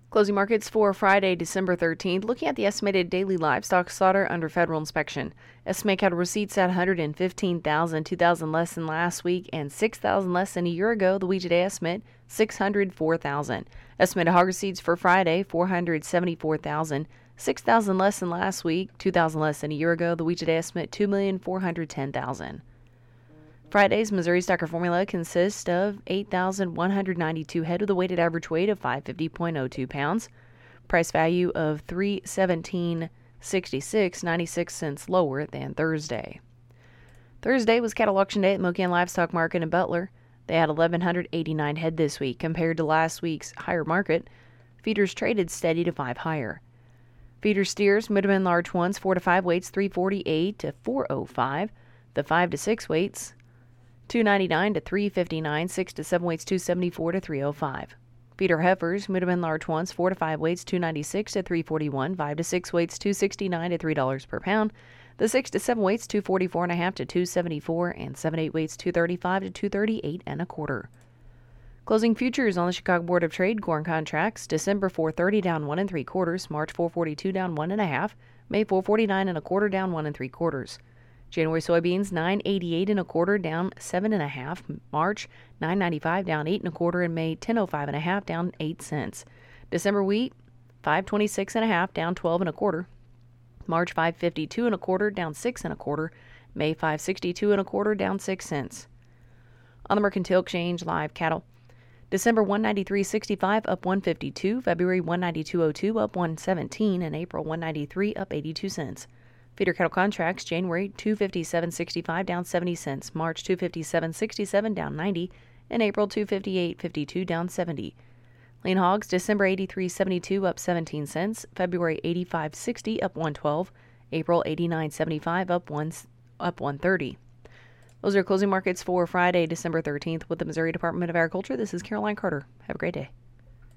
Closing markets for Friday, December 13th. Looking at the estimated daily livestock slaughter under federal inspection. Estimate cattle receipts at 115,000, 2,000 less than last week, and 6,000 less than a year ago. The weekday estimate, 604,000. Estimated hog receipts for Friday, 474,000, 6,000 less than last week, 2,000 less than a year ago. The weekday estimate, 2,410,000. Friday's Missouri Stacker formula consists of 8,192 head with a weighted average weight of 550.02 pounds. Price value of $317.66, 96 cents lower than Thursday. Thursday was cattle auction day at Mocan Livestock Market in Butler. They had 1,189 head this week compared to last week's higher market. Feeders traded steady to 5 higher. Feeder steers, middlemen large ones, 4 to 5 weights, 348 to 405. The 5 to 6 weights, 299 to 359, 6 to 7 weights, 274 to 305. Feeder heifers, middlemen large ones, 4 to 5 weights, 296 to 341, 5 to 6 weights, 269 to $3 per pound. The 6 to 7 weights, 244.5 to 274, and 7 to 8 weights, 235 to 238 and a quarter. Closing futures on the Chicago Board of Trade corn contracts: December 430 down 1 3/4, March 442 down 1 1/2, May 449 1/4 down 1 3/4. January soybeans 988 1/4 down 7 1/2, March 995 down 8 1/4, and May 1005 1/2 down 8 cents. December wheat 526 1/2 down 12 1/4, March 552 1/4 down 6 1/4, May 562 1/4 down 6 cents. On the Mercantile Exchange, live cattle: December 193.65 up 152, February 192.02 up 117, and April 193 up 82 cents. Feeder cattle contracts: January 257.65 down 70 cents, March 257.67 down 90, and April 258.52 down 70. Lean hogs: December 83.72 up 17 cents, February 85.60 up 112, April 89.75 up 130. Those are closing markets for Friday, December 13th with the Missouri Department of Agriculture. This is Caroline Carter. Have a great day.